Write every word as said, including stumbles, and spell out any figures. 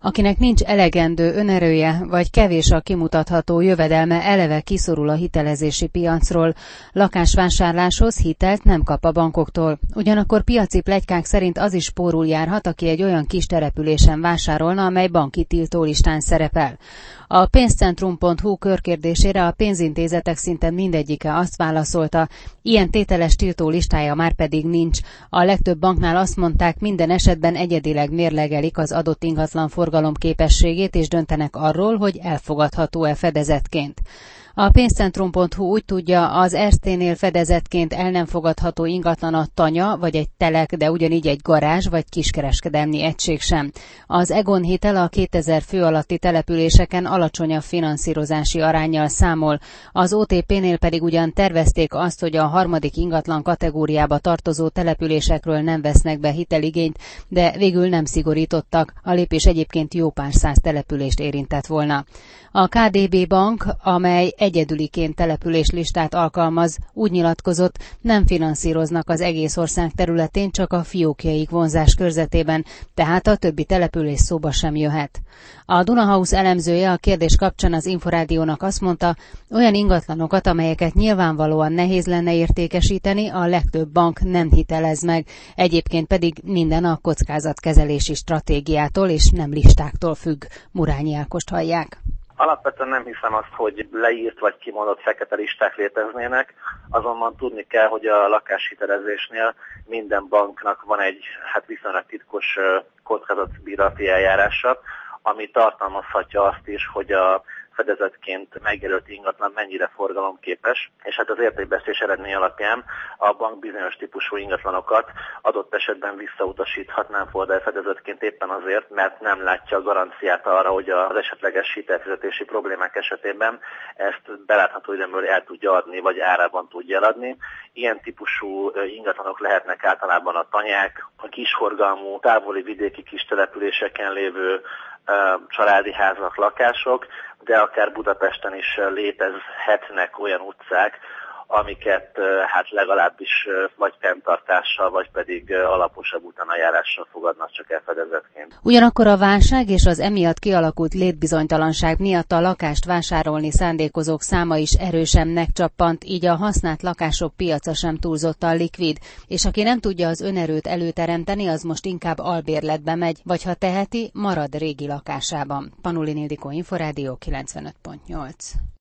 Akinek nincs elegendő önerője, vagy kevés a kimutatható jövedelme, eleve kiszorul a hitelezési piacról. Lakásvásárláshoz hitelt nem kap a bankoktól. Ugyanakkor piaci pletykák szerint az is pórul járhat, aki egy olyan kis településen vásárolna, amely banki tiltólistán szerepel. A pénzcentrum pont hu körkérdésére a pénzintézetek szinte mindegyike azt válaszolta, ilyen tételes tiltólistája már pedig nincs. A legtöbb banknál azt mondták, minden esetben egyedileg mérlegelik az adott ingatlan forgalom képességét, és döntenek arról, hogy elfogadható-e fedezetként. A pénzcentrum pont hu úgy tudja, az Erszténél fedezetként el nem fogadható ingatlan a tanya, vagy egy telek, de ugyanígy egy garázs, vagy kiskereskedelmi egység sem. Az Egon hitel a kétezer fő alatti településeken alacsonyabb finanszírozási aránnyal számol. Az o té pé-nél pedig ugyan tervezték azt, hogy a harmadik ingatlan kategóriába tartozó településekről nem vesznek be hiteligényt, de végül nem szigorítottak. A lépés egyébként jó pár száz települést érintett volna. A ká dé bé bank, amely egyedüliként településlistát alkalmaz, úgy nyilatkozott, nem finanszíroznak az egész ország területén, csak a fiókjaik vonzás körzetében, tehát a többi település szóba sem jöhet. A Dunahouse elemzője a kérdés kapcsán az Inforádiónak azt mondta, olyan ingatlanokat, amelyeket nyilvánvalóan nehéz lenne értékesíteni, a legtöbb bank nem hitelez meg, egyébként pedig minden a kockázatkezelési stratégiától és nem listáktól függ. Murányi Ágost hallják. Alapvetően nem hiszem azt, hogy leírt vagy kimondott fekete listák léteznének, azonban tudni kell, hogy a lakáshitelezésnél minden banknak van egy hát viszonylag titkos kockázatbírálati eljárása, ami tartalmazhatja azt is, hogy a fedezetként megjelölt ingatlan mennyire forgalomképes, és hát az értékbeszélés eredmény alapján a bank bizonyos típusú ingatlanokat adott esetben visszautasíthat nem fordul fedezetként éppen azért, mert nem látja a garanciát arra, hogy az esetleges hitelfizetési problémák esetében ezt belátható időből el tudja adni, vagy árában tudja eladni. Ilyen típusú ingatlanok lehetnek általában a tanyák, a kisforgalmú, távoli vidéki kis településeken lévő családi házak, lakások, de akár Budapesten is létezhetnek olyan utcák, amiket hát legalábbis vagy fenntartással, vagy pedig alaposabb utánajárással fogadnak csak el fedezetként. Ugyanakkor a válság és az emiatt kialakult létbizonytalanság miatt a lakást vásárolni szándékozók száma is erősen megcsappant, így a használt lakások piaca sem túlzottan likvid, és aki nem tudja az önerőt előteremteni, az most inkább albérletbe megy, vagy ha teheti, marad régi lakásában. Panulin Ildikó, Inforádió kilencvenöt pont nyolc.